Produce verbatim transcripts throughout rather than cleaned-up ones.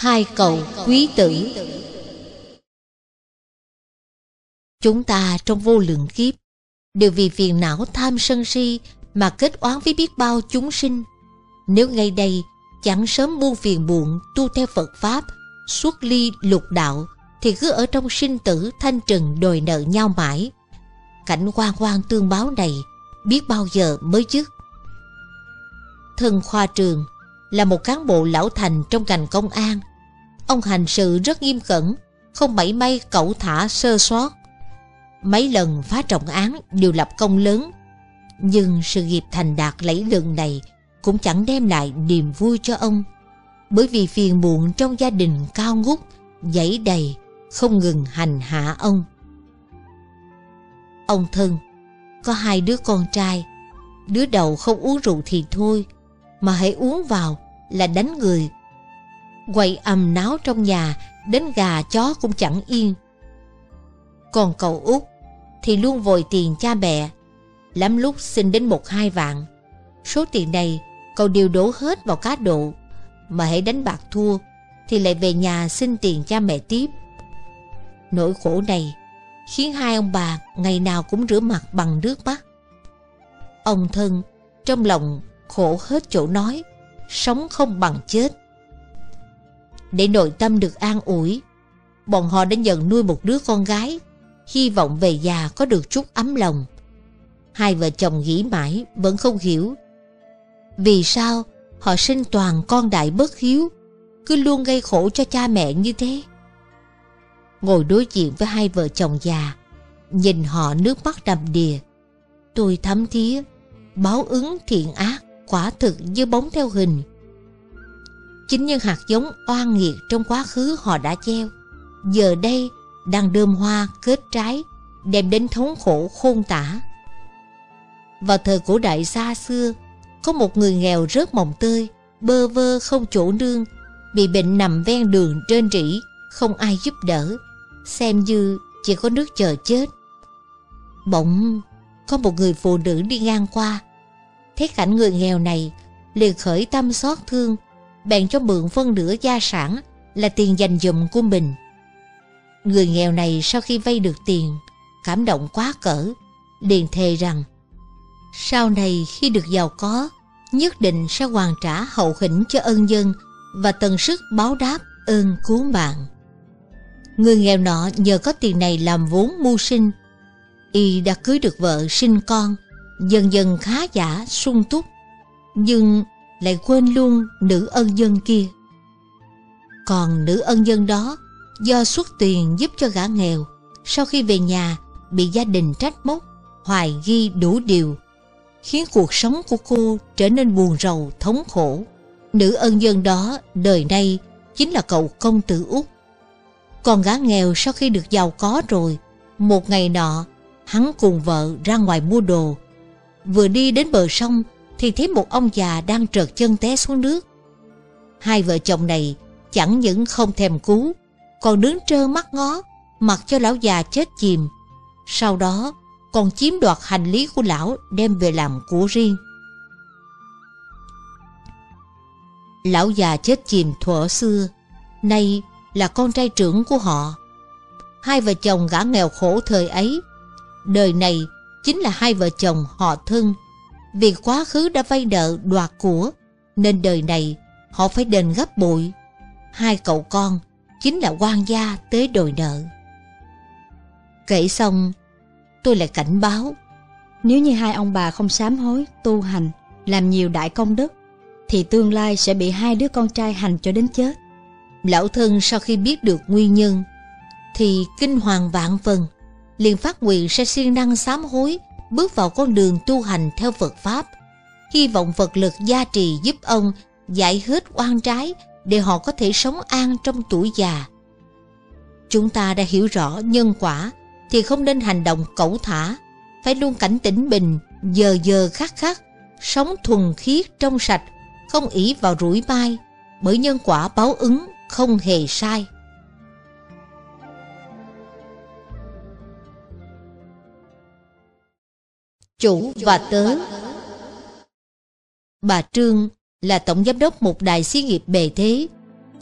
Hai cậu quý tử. Chúng ta trong vô lượng kiếp đều vì phiền não tham sân si mà kết oán với biết bao chúng sinh. Nếu ngay đây chẳng sớm buông phiền muộn tu theo Phật Pháp, xuất ly lục đạo, thì cứ ở trong sinh tử thanh trần đòi nợ nhau mãi. Cảnh oan oan tương báo này biết bao giờ mới dứt. Thân Khoa Trường là một cán bộ lão thành trong ngành công an. Ông hành sự rất nghiêm cẩn, không mảy may cẩu thả sơ sót. Mấy lần phá trọng án đều lập công lớn, nhưng sự nghiệp thành đạt lẫy lừng này cũng chẳng đem lại niềm vui cho ông, bởi vì phiền muộn trong gia đình cao ngút dãy đầy không ngừng hành hạ ông. Ông Thân có hai đứa con trai. Đứa đầu không uống rượu thì thôi, mà hãy uống vào là đánh người, quậy ầm náo trong nhà, đến gà chó cũng chẳng yên. Còn cậu út thì luôn vòi tiền cha mẹ, lắm lúc xin đến một hai vạn. Số tiền này cậu đều đổ hết vào cá độ, mà hãy đánh bạc thua thì lại về nhà xin tiền cha mẹ tiếp. Nỗi khổ này khiến hai ông bà ngày nào cũng rửa mặt bằng nước mắt. Ông Thân trong lòng khổ hết chỗ nói, sống không bằng chết. Để nội tâm được an ủi, bọn họ đã nhận nuôi một đứa con gái, hy vọng về già có được chút ấm lòng. Hai vợ chồng nghĩ mãi vẫn không hiểu vì sao họ sinh toàn con đại bất hiếu, cứ luôn gây khổ cho cha mẹ như thế. Ngồi đối diện với hai vợ chồng già, nhìn họ nước mắt đầm đìa, tôi thấm thía báo ứng thiện ác quả thực như bóng theo hình. Chính những hạt giống oan nghiệt trong quá khứ họ đã gieo, giờ đây đang đơm hoa kết trái, đem đến thống khổ khôn tả. Vào thời cổ đại xa xưa, có một người nghèo rớt mồng tơi, bơ vơ không chỗ nương, bị bệnh nằm ven đường trên rỉ, không ai giúp đỡ, xem như chỉ có nước chờ chết. Bỗng có một người phụ nữ đi ngang qua, thấy cảnh người nghèo này liền khởi tâm xót thương, bèn cho mượn phân nửa gia sản là tiền dành dụm của mình. Người nghèo này sau khi vay được tiền, cảm động quá cỡ, liền thề rằng sau này khi được giàu có, nhất định sẽ hoàn trả hậu hĩnh cho ân dân và tận sức báo đáp ơn cứu mạng. Người nghèo nọ nhờ có tiền này làm vốn mưu sinh, y đã cưới được vợ sinh con, dần dần khá giả sung túc, nhưng lại quên luôn nữ ân dân kia. Còn nữ ân dân đó do xuất tiền giúp cho gã nghèo, sau khi về nhà bị gia đình trách móc, hoài nghi đủ điều, khiến cuộc sống của cô trở nên buồn rầu thống khổ. Nữ ân dân đó đời nay chính là cậu công tử út. Còn gã nghèo sau khi được giàu có rồi, một ngày nọ hắn cùng vợ ra ngoài mua đồ, vừa đi đến bờ sông thì thấy một ông già đang trượt chân té xuống nước. Hai vợ chồng này chẳng những không thèm cứu, còn đứng trơ mắt ngó, mặc cho lão già chết chìm. Sau đó còn chiếm đoạt hành lý của lão đem về làm của riêng. Lão già chết chìm thuở xưa, nay là con trai trưởng của họ. Hai vợ chồng gã nghèo khổ thời ấy, đời này chính là hai vợ chồng họ Thân. Vì quá khứ đã vay nợ đoạt của, nên đời này họ phải đền gấp bội. Hai cậu con chính là quan gia tới đòi nợ. Kể xong, tôi lại cảnh báo, nếu như hai ông bà không sám hối, tu hành, làm nhiều đại công đức, thì tương lai sẽ bị hai đứa con trai hành cho đến chết. Lão Thân sau khi biết được nguyên nhân thì kinh hoàng vạn phần, liền phát nguyện sẽ siêng năng sám hối, bước vào con đường tu hành theo Phật Pháp, hy vọng Phật lực gia trì giúp ông giải hết oan trái để họ có thể sống an trong tuổi già. Chúng ta đã hiểu rõ nhân quả thì không nên hành động cẩu thả, phải luôn cảnh tỉnh mình, giờ giờ khắc khắc, sống thuần khiết trong sạch, không ỷ vào rủi mai, bởi nhân quả báo ứng không hề sai. Chủ và tớ. Bà Trương là tổng giám đốc một đài xí nghiệp bề thế,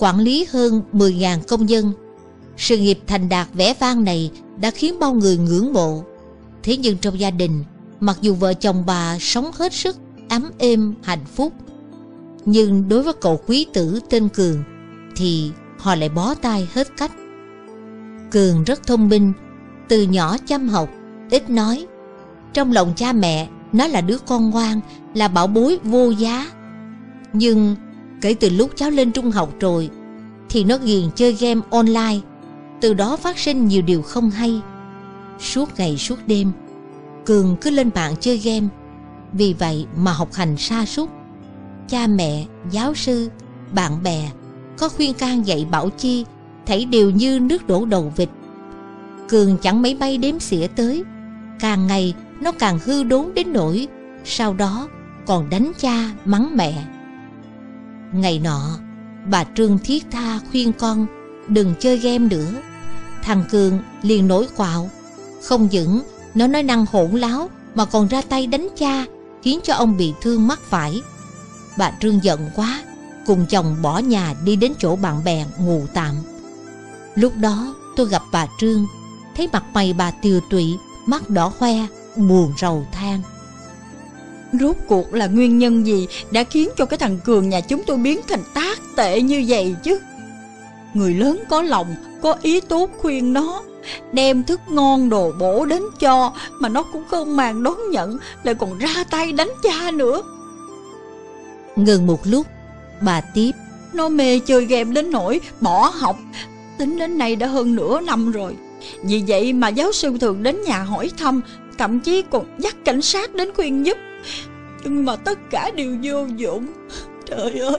quản lý hơn mười nghìn công dân. Sự nghiệp thành đạt vẻ vang này đã khiến bao người ngưỡng mộ. Thế nhưng trong gia đình, mặc dù vợ chồng bà sống hết sức ấm êm hạnh phúc, nhưng đối với cậu quý tử tên Cường thì họ lại bó tay hết cách. Cường rất thông minh, từ nhỏ chăm học, ít nói. Trong lòng cha mẹ, nó là đứa con ngoan, là bảo bối vô giá. Nhưng kể từ lúc cháu lên trung học rồi thì nó ghiền chơi game online. Từ đó phát sinh nhiều điều không hay. Suốt ngày suốt đêm Cường cứ lên mạng chơi game. Vì vậy mà học hành sa sút. Cha mẹ, giáo sư, bạn bè có khuyên can dạy bảo chi, thảy đều như nước đổ đầu vịt. Cường chẳng mấy bay đếm xỉa tới. Càng ngày nó càng hư đốn đến nỗi sau đó còn đánh cha mắng mẹ. Ngày nọ bà Trương thiết tha khuyên con đừng chơi game nữa. Thằng Cường liền nổi quạo. Không những nó nói năng hỗn láo mà còn ra tay đánh cha, khiến cho ông bị thương mắc phải. Bà Trương giận quá, cùng chồng bỏ nhà đi đến chỗ bạn bè ngủ tạm. Lúc đó tôi gặp bà Trương, thấy mặt mày bà tiều tụy, mắt đỏ hoe, buồn rầu than. Rốt cuộc là nguyên nhân gì đã khiến cho cái thằng Cường nhà chúng tôi biến thành tác tệ như vậy chứ? Người lớn có lòng, có ý tốt khuyên nó, đem thức ngon đồ bổ đến cho, mà nó cũng không màng đón nhận, lại còn ra tay đánh cha nữa. Ngừng một lúc, bà tiếp. Nó mê chơi game đến nỗi bỏ học, tính đến nay đã hơn nửa năm rồi. Vì vậy mà giáo sư thường đến nhà hỏi thăm, thậm chí còn dắt cảnh sát đến khuyên giúp. Nhưng mà tất cả đều vô dụng. Trời ơi.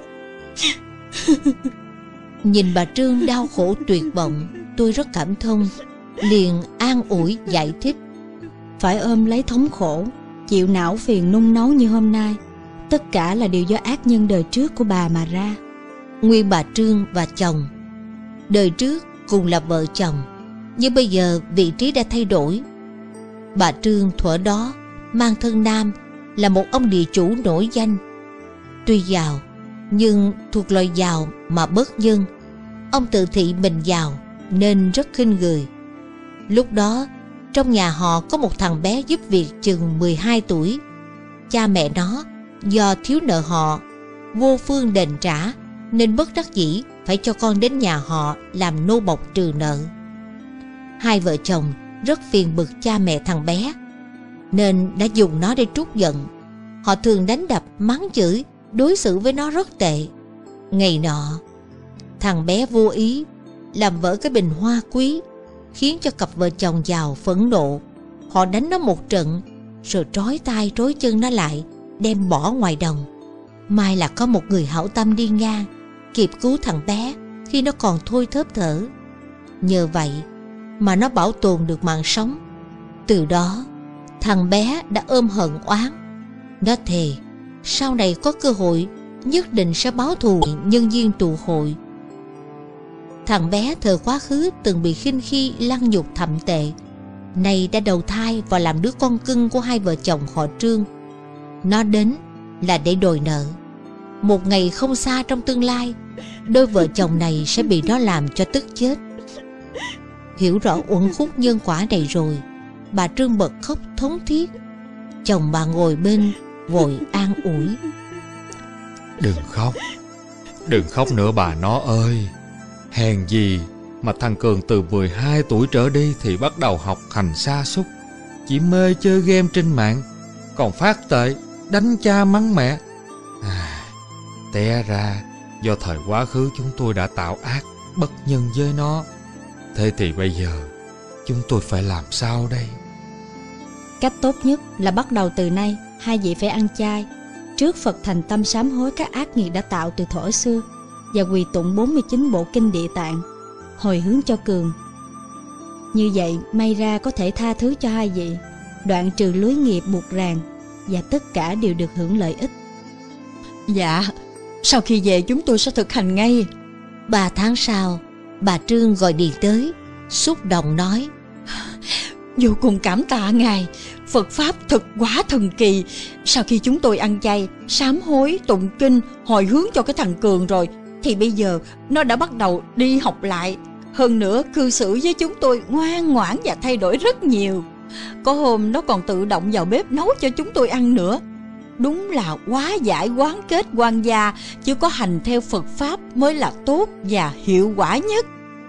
Nhìn bà Trương đau khổ tuyệt vọng, tôi rất cảm thông, liền an ủi giải thích. Phải ôm lấy thống khổ, chịu não phiền nung nấu như hôm nay, tất cả là điều do ác nhân đời trước của bà mà ra. Nguyên bà Trương và chồng đời trước cùng là vợ chồng, nhưng bây giờ vị trí đã thay đổi. Bà Trương thuở đó mang thân nam, là một ông địa chủ nổi danh. Tuy giàu nhưng thuộc loại giàu mà bất nhân. Ông tự thị mình giàu nên rất khinh người. Lúc đó trong nhà họ có một thằng bé giúp việc chừng mười hai tuổi. Cha mẹ nó do thiếu nợ họ, vô phương đền trả, nên bất đắc dĩ phải cho con đến nhà họ làm nô bộc trừ nợ. Hai vợ chồng rất phiền bực cha mẹ thằng bé, nên đã dùng nó để trút giận. Họ thường đánh đập, mắng chửi, đối xử với nó rất tệ. Ngày nọ, thằng bé vô ý làm vỡ cái bình hoa quý, khiến cho cặp vợ chồng giàu phẫn nộ. Họ đánh nó một trận, rồi trói tay trói chân nó lại, đem bỏ ngoài đồng. May là có một người hảo tâm đi ngang, kịp cứu thằng bé khi nó còn thôi thớp thở. Nhờ vậy mà nó bảo tồn được mạng sống. Từ đó thằng bé đã ôm hận oán. Nó thề sau này có cơ hội nhất định sẽ báo thù nhân viên tù hội. Thằng bé thời quá khứ từng bị khinh khi lăng nhục thậm tệ, nay đã đầu thai và làm đứa con cưng của hai vợ chồng họ Trương. Nó đến là để đòi nợ. Một ngày không xa trong tương lai, đôi vợ chồng này sẽ bị nó làm cho tức chết. Hiểu rõ uẩn khúc nhân quả này rồi, bà Trương bật khóc thống thiết. Chồng bà ngồi bên vội an ủi. Đừng khóc, đừng khóc nữa bà nó ơi. Hèn gì mà thằng Cường từ mười hai tuổi trở đi thì bắt đầu học hành sa sút, chỉ mê chơi game trên mạng, còn phát tệ đánh cha mắng mẹ. À, té ra do thời quá khứ chúng tôi đã tạo ác bất nhân với nó. Thế thì bây giờ chúng tôi phải làm sao đây? Cách tốt nhất là bắt đầu từ nay hai vị phải ăn chay, trước Phật thành tâm sám hối các ác nghiệt đã tạo từ thuở xưa, và quỳ tụng bốn mươi chín bộ kinh Địa Tạng, hồi hướng cho Cường. Như vậy may ra có thể tha thứ cho hai vị, đoạn trừ lưới nghiệp buộc ràng, và tất cả đều được hưởng lợi ích. Dạ, sau khi về chúng tôi sẽ thực hành ngay. Ba tháng sau, bà Trương gọi điện tới, xúc động nói: Vô cùng cảm tạ Ngài, Phật Pháp thật quá thần kỳ. Sau khi chúng tôi ăn chay, sám hối, tụng kinh, hồi hướng cho cái thằng Cường rồi, thì bây giờ nó đã bắt đầu đi học lại. Hơn nữa cư xử với chúng tôi ngoan ngoãn và thay đổi rất nhiều. Có hôm nó còn tự động vào bếp nấu cho chúng tôi ăn nữa. Đúng là hóa giải quán kết quan gia, chứ có hành theo Phật Pháp mới là tốt và hiệu quả nhất.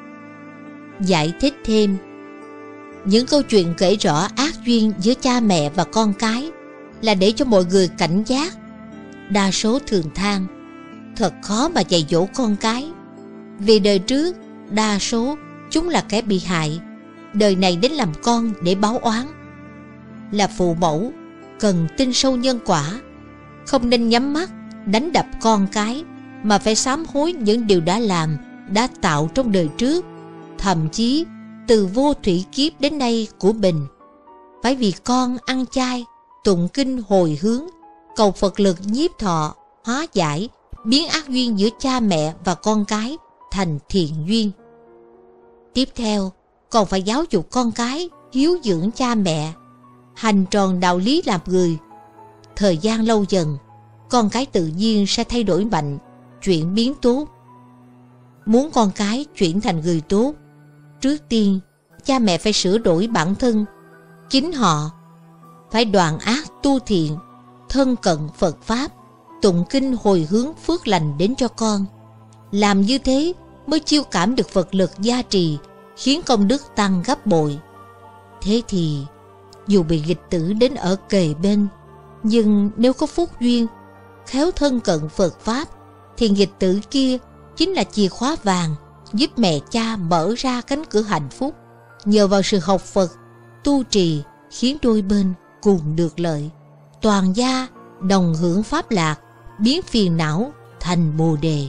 Giải thích thêm, những câu chuyện kể rõ ác duyên giữa cha mẹ và con cái là để cho mọi người cảnh giác. Đa số thường than thật khó mà dạy dỗ con cái, vì đời trước đa số chúng là kẻ bị hại, đời này đến làm con để báo oán. Là phụ mẫu cần tin sâu nhân quả, không nên nhắm mắt đánh đập con cái, mà phải sám hối những điều đã làm, đã tạo trong đời trước, thậm chí từ vô thủy kiếp đến nay của mình. Phải vì con ăn chay, tụng kinh hồi hướng, cầu Phật lực nhiếp thọ, hóa giải, biến ác duyên giữa cha mẹ và con cái thành thiện duyên. Tiếp theo, còn phải giáo dục con cái hiếu dưỡng cha mẹ, hành tròn đạo lý làm người. Thời gian lâu dần, con cái tự nhiên sẽ thay đổi mạnh, chuyển biến tốt. Muốn con cái chuyển thành người tốt, trước tiên cha mẹ phải sửa đổi bản thân. Chính họ phải đoạn ác tu thiện, thân cận Phật Pháp, tụng kinh hồi hướng phước lành đến cho con. Làm như thế mới chiêu cảm được Phật lực gia trì, khiến công đức tăng gấp bội. Thế thì dù bị nghịch tử đến ở kề bên, nhưng nếu có phúc duyên, khéo thân cận Phật Pháp, thì nghịch tử kia chính là chìa khóa vàng giúp mẹ cha mở ra cánh cửa hạnh phúc. Nhờ vào sự học Phật, tu trì, khiến đôi bên cùng được lợi, toàn gia đồng hưởng pháp lạc, biến phiền não thành bồ đề.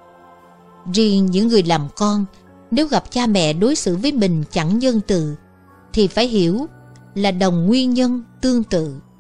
Riêng những người làm con, nếu gặp cha mẹ đối xử với mình chẳng nhân từ, thì phải hiểu là đồng nguyên nhân tương tự.